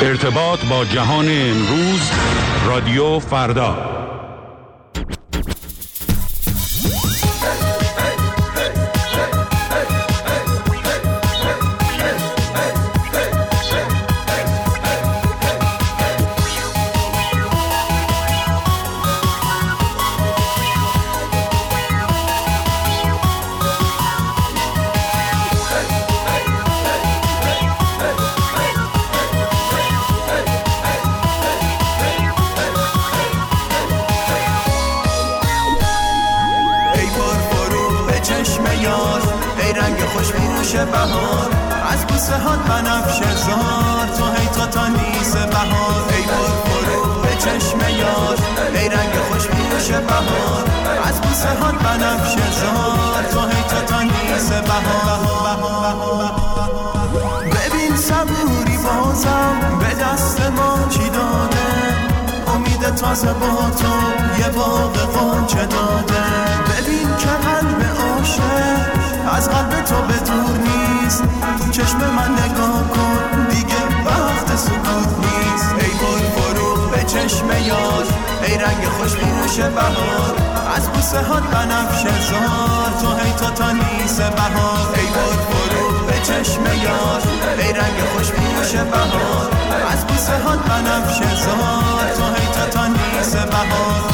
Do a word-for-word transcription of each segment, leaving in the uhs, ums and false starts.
ارتباط با جهان امروز، رادیو فردا. بهار از بوسه هات بنفشه زار، تو هی تا تانیس بهار. ای بار فرو به چشم یار، ای رنگ خوش پیروش بهار از بوسه هات بنفشه زار، تو هی تا تانیس بهار. ببین صبوری بازم به دست ما چی داده، امید تازه با تو یه باغ غنچه داده. ببین که قلب عاشق از قلب تو به دور نیست، تو چشم من نگاه کن دیگه وقت سکوت نیست. ای بار فرو به چشم یار، ای رنگ خوش پیروش بهار از بوسه هات بنفشه زار، تو هی تا تانیس بهار. ای بار فرو به چشم یار، ای رنگ خوش پیروش بهار از بوسه هات بنفشه زار، تو هی تا تانیس بهار.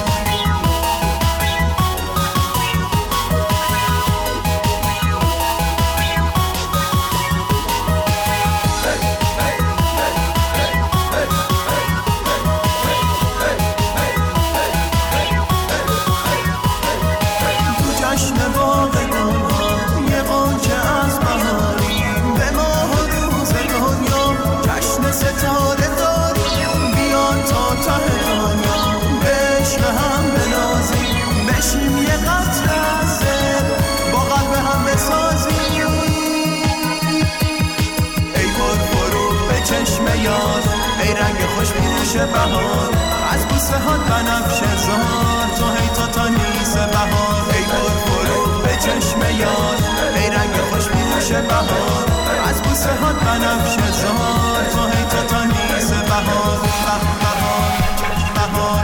بهار از بوسه هات بنفشه زار، تو هی تا تانیس بهار. ای بار فرو به چشم یار، ای رنگ خوش پیروش بهار از بوسه هات بنفشه زار، تو هی تا تانیس بهار. بهار بهار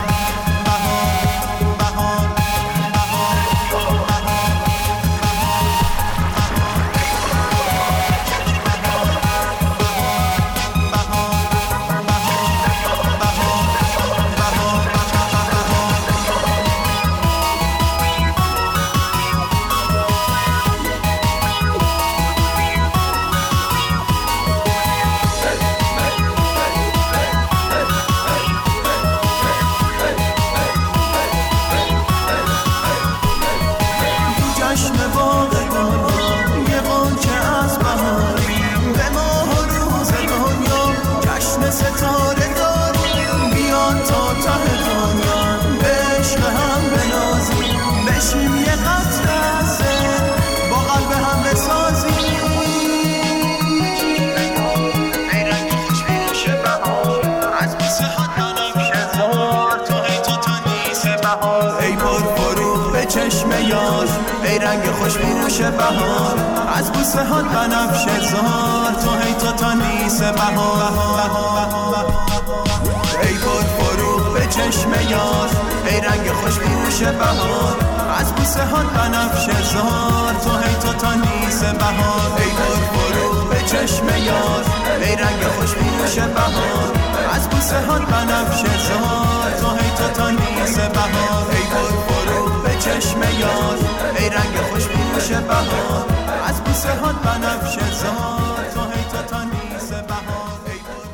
خوش پیروش بهار از بوسه هات بنفشه زار، تو هی تا تانیس بهار. ای بار فرو به چشم یار، ای رنگ خوش پیروش بهار از بوسه هات بنفشه زار، تو هی تا تانیس بهار. ای بار فرو به چشم یار، ای رنگ خوش پیروش بهار از بوسه هات بنفشه زار، تو هی تا تانیس بهار. ای بار فرو به چشم یار، ای رنگ خوش پیروش بهار از بوسه هات بنفشه زار، تو هی تا تانیس بهار. ای بار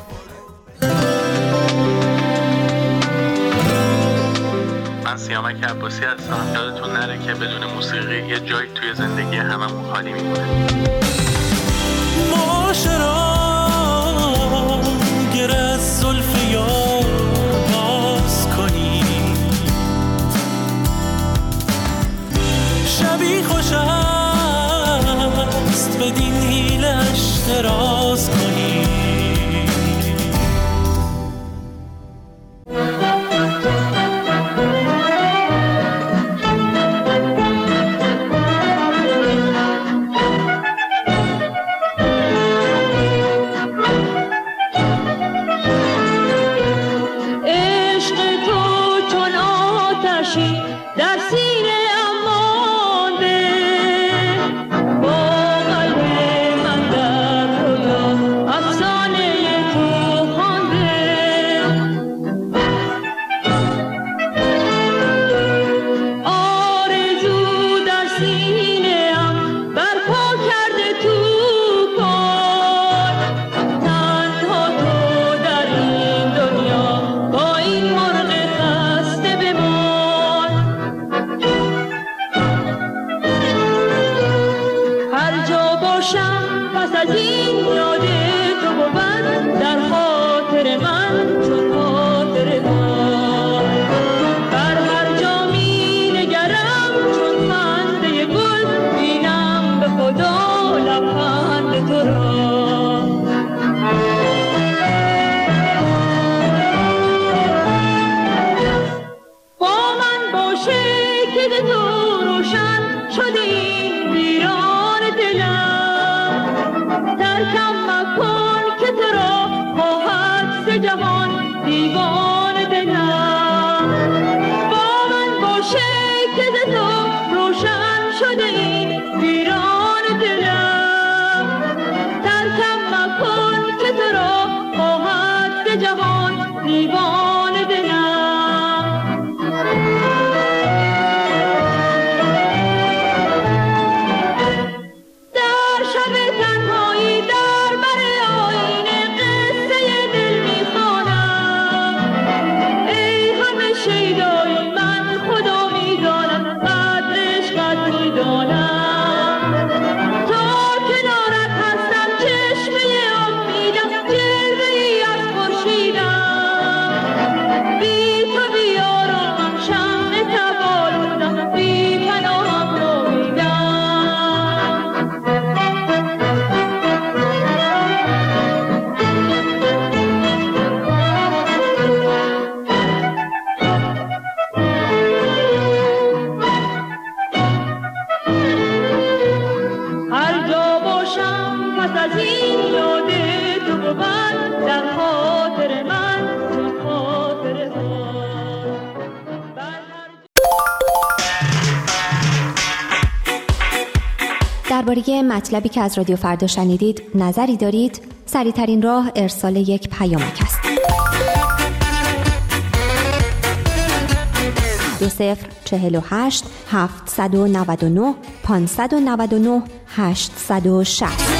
فرو. من سیامک عباسی هستم. یادتون نره که بدون موسیقی یه جایی توی زندگی هممون خالی میمونه. معاشرا گر از زلف یار باز کنی، شبی خوش است بدین حیلش دراز کنی. ترکم مکن که تو را خواهد ز جهان دیوان دلم. با من باشه که ز تو روشن شده این ویران دلم. ترکم مکن که تو را خواهد ز جهان دیوان دلم. در شب تنهایی در بر آینه قصه دل میخوانم. ای همه شیدای من خدا میدانم قدر عشقت میدانم. تا کنارت هستم چشمه امیدم جلوه ای از خورشیدم. بی تو بیارامم شمع تبالودم بی پناهم نومیدم. هر جا باشم پس از این یاد تو بود در خاطر من چون خاطر ها. بر هر درباره مطلبی که از رادیو فردا شنیدید نظری دارید؟ سریع‌ترین راه ارسال یک پیامک است. دو صفر چهل و هشت هفتصد و نود و نه پانصد و نود و نه هشتصد و شصت.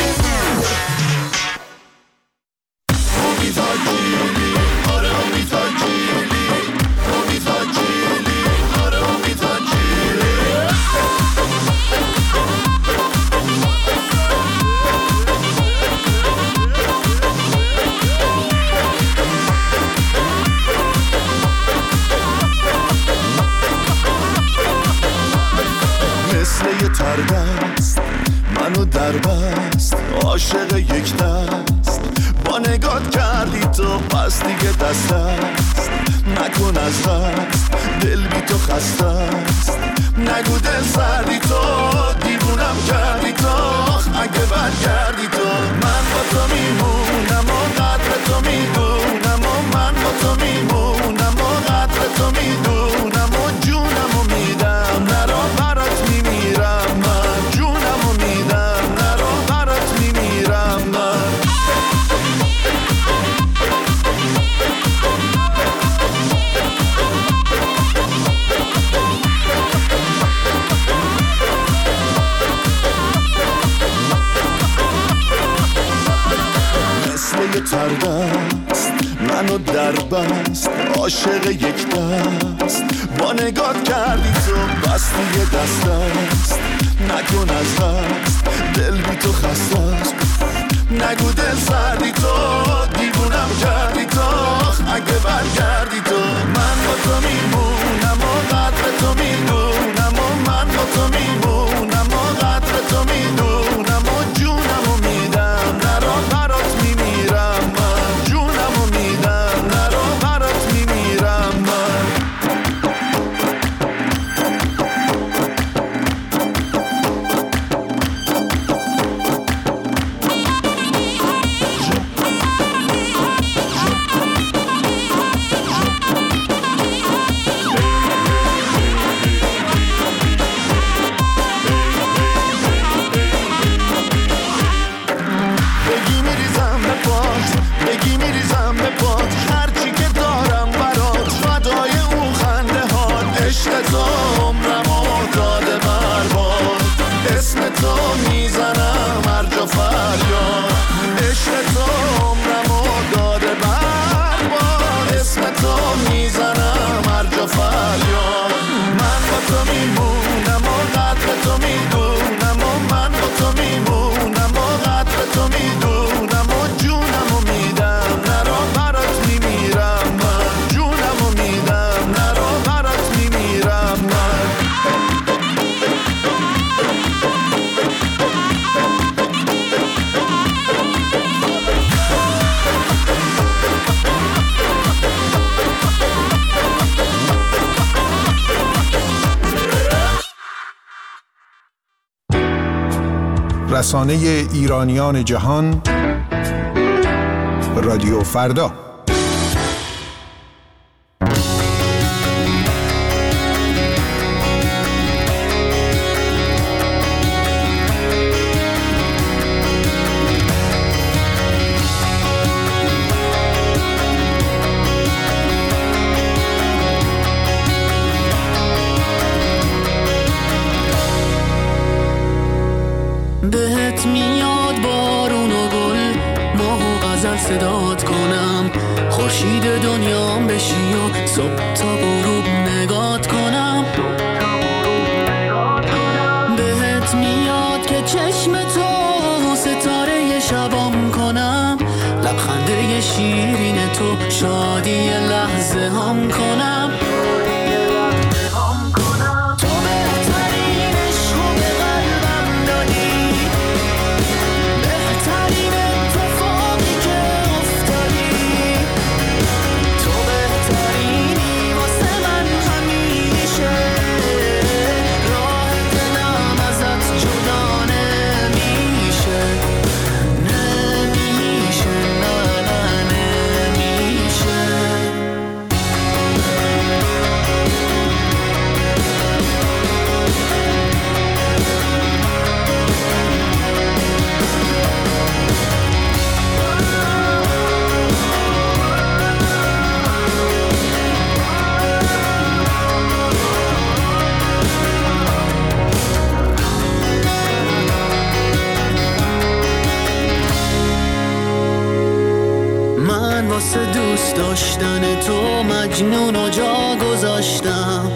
مثل یه تردست منو در بست عاشق یک دست. با نگات کردی تو پس دیگه دست است. نکن از دست دل بی تو خسته است. نگو دل سردی تو دیوونم کردی تو. اگه برگردی تو من با تو میمونم و قدر تو میدونم. و من با تو میمونم و قدر تو میدونم. و جونم و میدم نرا برات میمیرم من. جونم و میدم نرا برات میمیرم من. مثل یه تردست منو در بست عاشق یک دست. با نگات کردی تو بس دیگه دست است. نکن از دست دل بی تو خسته است. نگو دل سردی تو دیوونم کردی تو. اگه برگردی تو من با تو میمونم و قدر تو میدونم. و من با تو میمونم و قدر تو میدونم. و جونم و میدم نرا برات میمیرم من. جونم و میدم نرا برات میمیرم من. رسانه ایرانیان جهان، رادیو فردا. بهت میاد بارون و گل، ماه و غزل صدات کنم، خورشید دنیام بشی و صبح تا غروب نگات کنم. بهت میاد که چشم تو ستاره شبام کنم، لبخنده شیرین تو شادی لحظه هم کنم. واسه دوست داشتن تو مجنون و جا گذاشتم،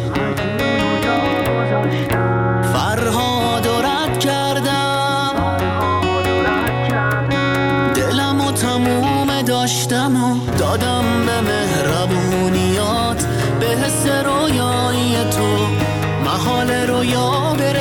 فرهاد و رد کردم، دلم و تموم داشتم و دادم به مهربونیات، به حس رویایی تو محال رویا بره